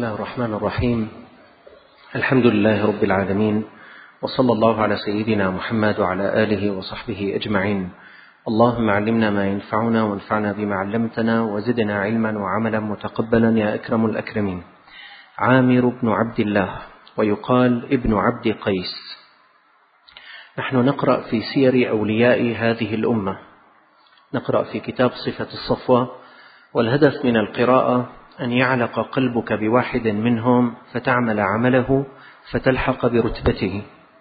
الله الرحمن الرحيم. الحمد لله رب العالمين، وصلى الله على سيدنا محمد وعلى آله وصحبه أجمعين. اللهم علمنا ما ينفعنا وانفعنا بما علمتنا وزدنا علما وعملا متقبلا يا أكرم الأكرمين. عامر بن عبد الله ويقال ابن عبد قيس. نحن نقرأ في سير أولياء هذه الأمة، نقرأ في كتاب صفة الصفوة، والهدف من القراءة أن يعلق قلبك بواحد منهم فتعمل عمله فتلحق برتبته.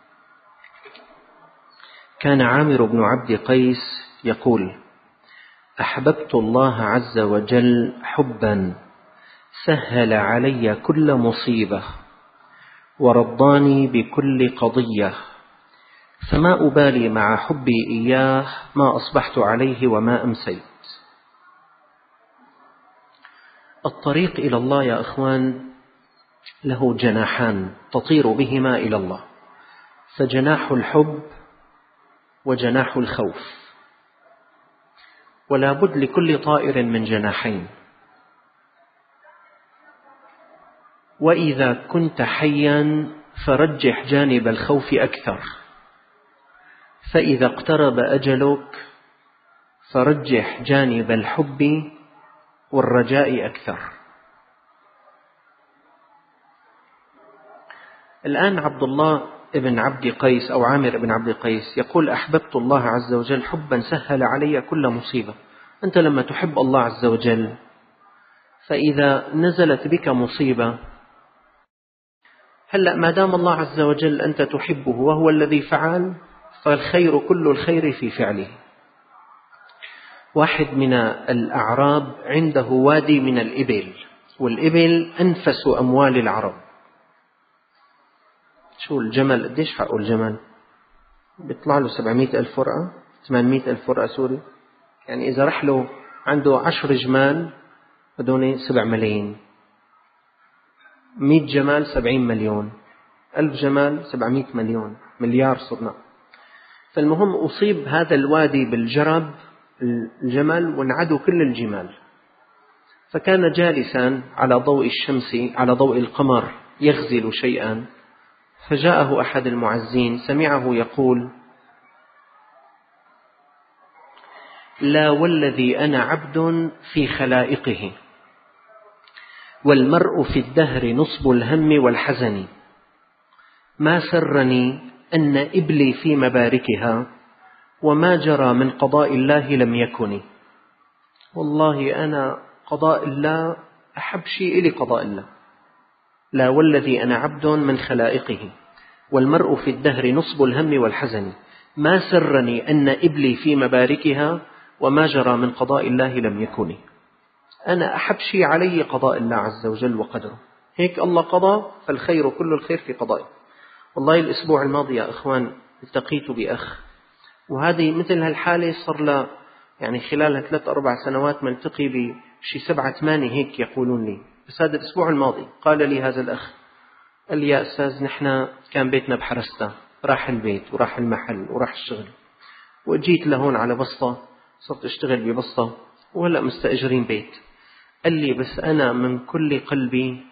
كان عامر بن عبد قيس يقول: أحببت الله عز وجل حبا سهل علي كل مصيبة ورضاني بكل قضية، فما أبالي مع حبي إياه ما أصبحت عليه وما أمسيت. الطريق إلى الله يا أخوان له جناحان تطير بهما إلى الله، فجناح الحب وجناح الخوف، ولا بد لكل طائر من جناحين. وإذا كنت حيا فرجح جانب الخوف أكثر، فإذا اقترب أجلك فرجح جانب الحب والرجاء أكثر. الآن عبد الله ابن عبد قيس أو عامر بن عبد قيس يقول: أحببت الله عز وجل حبا سهل علي كل مصيبة. أنت لما تحب الله عز وجل فإذا نزلت بك مصيبة، هلأ ما دام الله عز وجل أنت تحبه وهو الذي فعل، فالخير كل الخير في فعله. واحد من الأعراب عنده وادي من الإبل، والإبل أنفس أموال العرب. شو الجمل قديش حقه؟ الجمل بيطلع له 700 ألف فرقة، 800 ألف فرقة سوري. يعني إذا رح له عنده 10 جمال بدون 7 ملايين، 100 جمال 70 مليون، 1000 جمال 700 مليون، مليار صرنا. فالمهم أصيب هذا الوادي بالجرب الجمل وانعدوا كل الجمال، فكان جالسا على ضوء الشمس على ضوء القمر يغزل شيئا، فجاءه أحد المعزين سمعه يقول: لا والذي أنا عبد في خلائقه، والمرء في الدهر نصب الهم والحزن، ما سرني أن إبلي في مباركها، وما جرى من قضاء الله لم يكن. والله أنا قضاء الله أحب شيء إلي قضاء الله. لا والذي أنا عبد من خلائقه، والمرء في الدهر نصب الهم والحزن، ما سرني أن إبلي في مباركها، وما جرى من قضاء الله لم يكن. أنا أحب شيء علي قضاء الله عز وجل وقدره. هيك الله قضى، فالخير كل الخير في قضائه. والله الأسبوع الماضي يا أخوان التقيت بأخ، وهذه مثل هالحالة صار لها يعني خلالها 3-4 سنوات ملتقي بشي 7-8 هيك يقولون لي. بس هذا الأسبوع الماضي قال لي هذا الأخ، قال لي: يا أستاذ نحن كان بيتنا بحرستا، راح البيت وراح المحل وراح الشغل، وجيت لهون على بسطة، صرت أشتغل ببسطة، وهلأ مستأجرين بيت. قال لي: بس أنا من كل قلبي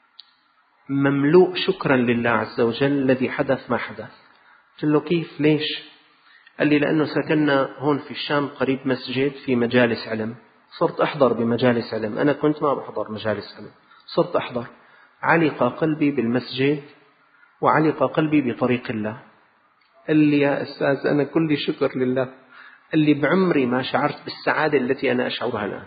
مملوء شكرا لله عز وجل الذي حدث ما حدث. قلت له: كيف ليش؟ قال لي: لأنه سكننا هون في الشام قريب مسجد في مجالس علم، صرت أحضر بمجالس علم. أنا كنت ما بحضر مجالس علم، صرت أحضر. علق قلبي بالمسجد وعلق قلبي بطريق الله. قال لي: يا أستاذ أنا كل شكر لله. قال لي: بعمري ما شعرت بالسعادة التي أنا أشعرها الآن.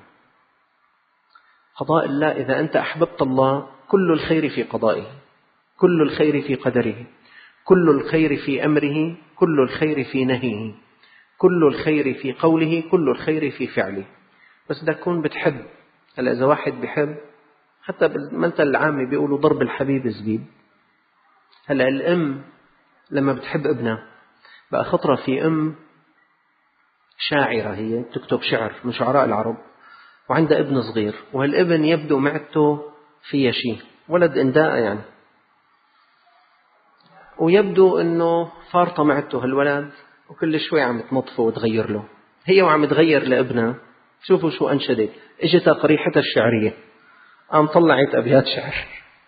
قضاء الله، إذا أنت أحببت الله كل الخير في قضائه، كل الخير في قدره، كل الخير في أمره، كل الخير في نهيه، كل الخير في قوله، كل الخير في فعله. بس دا تكون بتحب. هلا إذا واحد بحب، حتى بالمثل العامي بيقولوا ضرب الحبيب زبيب. هلا الأم لما بتحب ابنها، بقى خطرة في أم شاعرة، هي تكتب شعر من شعراء العرب، وعندها ابن صغير، وهالابن يبدو معدته فيها شيء، ولد انداء يعني، ويبدو أنه فارطة معدته هالولد، وكل شوي عم تنظفه وتغير له. هي وعم تغير لابنها، شوفوا شو أنشدت، اجتها قريحتها الشعرية، قام طلعت أبيات شعر.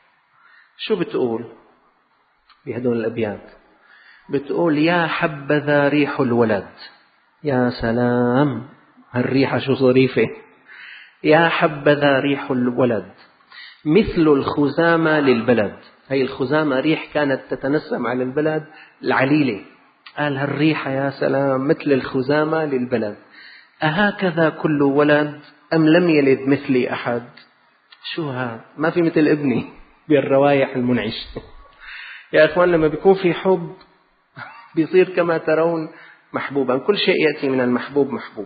شو بتقول بهدول الأبيات؟ بتقول: يا حبذا ريح الولد. يا سلام، هالريحة شو ظريفة! يا حبذا ريح الولد مثل الخزامة للبلد. هي الخزامة ريح كانت تتنسم على البلد العليلة. قال هالريحة يا سلام مثل الخزامة للبلد. أهكذا كل ولد أم لم يلد مثلي أحد؟ شو ها؟ ما في مثل ابني بالروايح المنعشة. يا أخوان، لما بيكون في حب بيصير كما ترون محبوبا. كل شيء يأتي من المحبوب محبوب.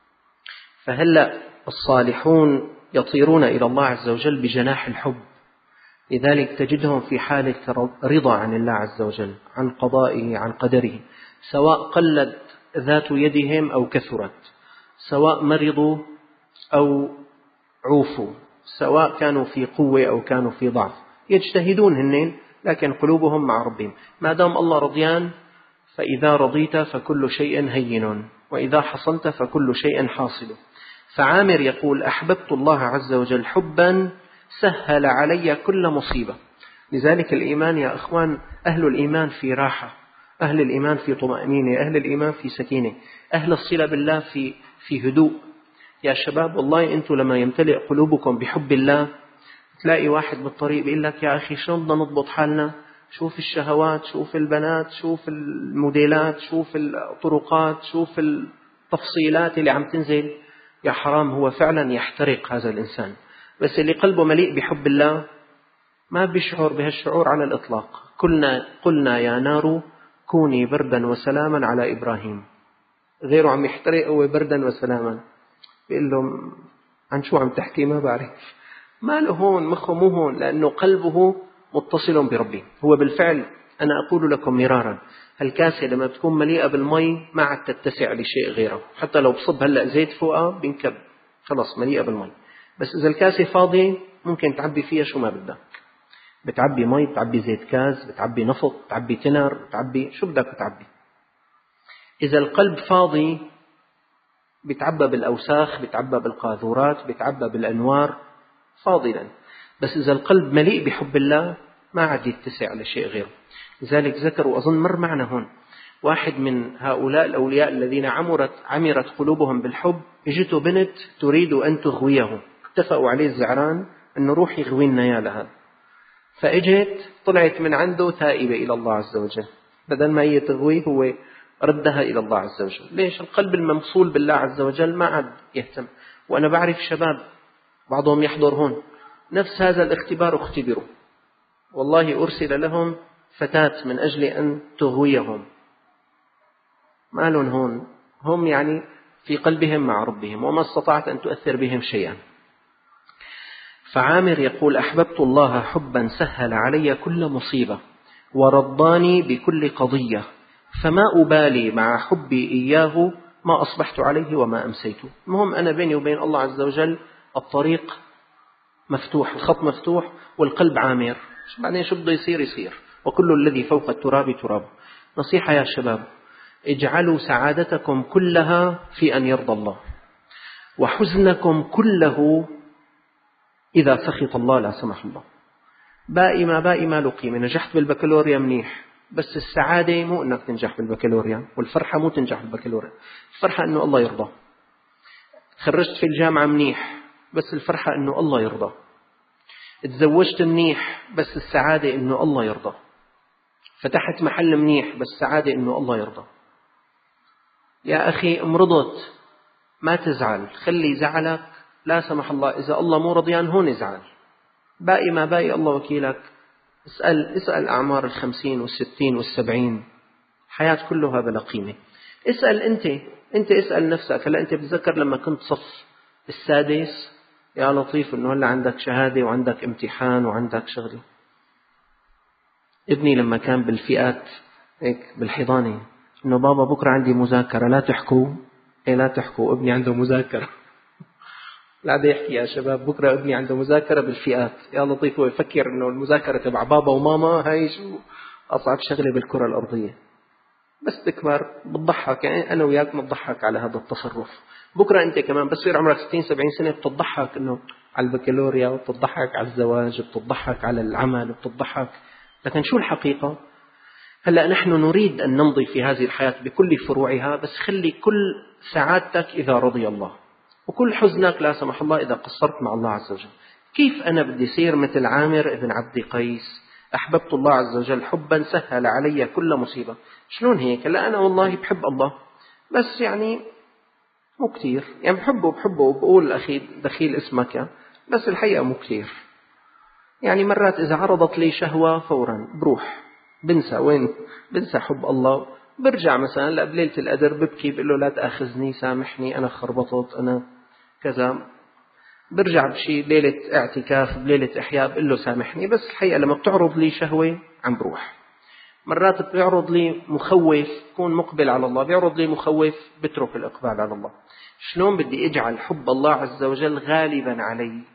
فهلأ الصالحون يطيرون إلى الله عز وجل بجناح الحب، لذلك تجدهم في حالة رضا عن الله عز وجل، عن قضائه، عن قدره، سواء قلت ذات يدهم أو كثرت، سواء مرضوا أو عوفوا، سواء كانوا في قوة أو كانوا في ضعف، يجتهدون هنين لكن قلوبهم مع ربهم. ما دام الله رضيان، فإذا رضيت فكل شيء هين، وإذا حصلت فكل شيء حاصل. فعامر يقول: أحببت الله عز وجل حبا سهل علي كل مصيبة. لذلك الإيمان يا أخوان، أهل الإيمان في راحة، أهل الإيمان في طمأنينة، أهل الإيمان في سكينة، أهل الصلة بالله في هدوء. يا شباب، والله أنتم لما يمتلئ قلوبكم بحب الله، تلاقي واحد بالطريق بيقول لك: يا أخي شو بدنا نضبط حالنا؟ شوف الشهوات، شوف البنات، شوف الموديلات، شوف الطرقات، شوف التفصيلات اللي عم تنزل. يا حرام، هو فعلا يحترق هذا الإنسان. بس اللي قلبه مليء بحب الله ما بيشعر بهالشعور على الإطلاق. قلنا يا نار كوني بردا وسلاما على إبراهيم. غيره عم يحترق هو بردا وسلاما، بيقول لهم: عن شو عم تحكي؟ ما بعرف. ما له هون، مخه مو هون، لأنه قلبه متصل بربه. هو بالفعل أنا أقول لكم مرارا، هالكاسة لما بتكون مليئة بالمي ما عاد تتسع لشيء غيره. حتى لو بصب هلأ زيت فوقها بينكب، خلص مليئة بالمي. بس إذا الكاسة فاضية ممكن تعبي فيها شو ما بدك. بتعبي مي، بتعبي زيت كاز، بتعبي نفط، بتعبي تنر، بتعبي شو بدك بتعبي. إذا القلب فاضي بتعبى بالأوساخ، بتعبى بالقاذورات، بتعبى بالأنوار، فاضلا. بس إذا القلب مليء بحب الله ما عاد يتسع لشيء غيره. لذلك ذكروا، أظن مر معنا هون، واحد من هؤلاء الأولياء الذين عمرت قلوبهم بالحب، اجته بنت تريد أن تغويه، اتفقوا عليه الزعران أنه روح يغوينا يا لهذا. فاجت طلعت من عنده تائبة إلى الله عز وجل، بدل ما هي تغويه هو ردها إلى الله عز وجل. ليش؟ القلب الممصول بالله عز وجل ما عاد يهتم. وأنا بعرف شباب بعضهم يحضر هون نفس هذا الاختبار اختبروا، والله أرسل لهم فتاة من أجل أن تغويهم. ما لهم هون، هم يعني في قلبهم مع ربهم، وما استطعت أن تؤثر بهم شيئا. فعامر يقول: أحببت الله حبا سهل علي كل مصيبة ورضاني بكل قضية، فما أبالي مع حبي إياه ما أصبحت عليه وما أمسيت. المهم أنا بيني وبين الله عز وجل الطريق مفتوح، الخط مفتوح، والقلب عامر. بعدين شو بده يصير يصير، وكل الذي فوق التراب تراب. نصيحة يا شباب: اجعلوا سعادتكم كلها في أن يرضى الله، وحزنكم كله إذا سخط الله لا سمح الله. باقي ما لقيم. نجحت بالبكالوريا منيح، بس السعادة مو أنك تنجح بالبكالوريا، والفرحة مو تنجح بالبكالوريا. الفرحة أنه الله يرضى. تخرجت في الجامعة منيح، بس الفرحة أنه الله يرضى. تزوجت منيح، بس السعادة أنه الله يرضى. فتحت محل منيح، بس السعادة أنه الله يرضى. يا أخي امرضت ما تزعل، خلي زعلك لا سمح الله إذا الله مو رضيان هون ازعل. باقي ما باقي الله وكيلك. اسأل أعمار 50 والستين والسبعين، حياة كلها بلا قيمة. اسأل أنت اسأل نفسك. هلا أنت بتذكر لما كنت صف السادس، يا لطيف إنه هلا عندك شهادة وعندك امتحان وعندك شغلة. ابني لما كان بالفئات هيك بالحضانة، إنه بابا بكرة عندي مذاكرة لا تحكوا. لا تحكوا، ابني عنده مذاكرة. لا ده يحكي يا شباب بكرة ابني عنده مذاكرة بالفئات. يا لطيف، هو يفكر إنه المذاكرة تبع بابا وماما هاي شو أصعب شغلة بالكرة الأرضية. بس تكبر بتضحك، يعني أنا وياك بنضحك على هذا التصرف. بكرة أنت كمان بس يصير عمرك 60-70 سنة بتضحك إنه على البكالوريا، وبتضحك على الزواج، وبتضحك على العمل، وبتضحك. لكن شو الحقيقة؟ هلأ نحن نريد أن نمضي في هذه الحياة بكل فروعها، بس خلي كل سعادتك إذا رضي الله، وكل حزنك لا سمح الله إذا قصرت مع الله عز وجل. كيف أنا بدي صير مثل عامر ابن عبد قيس؟ أحببت الله عز وجل حبا سهل علي كل مصيبة. شلون هيك؟ لا أنا والله بحب الله، بس يعني مو كتير، يعني بحبه وبقول أخي دخيل اسمك، بس الحقيقة مو كتير. يعني مرات إذا عرضت لي شهوة فورا بروح بنسى وين، بنسى حب الله. برجع مثلا ليلة القدر ببكي بقول له لا تأخذني، سامحني، أنا خربطت، أنا كذا. برجع بشي ليلة اعتكاف، بليلة إحياء، بقول له سامحني. بس الحقيقة لما بتعرض لي شهوة عم بروح. مرات بيعرض لي مخوف كون مقبل على الله، بيعرض لي مخوف بترك الإقبال على الله. شلون بدي أجعل حب الله عز وجل غالبا علي؟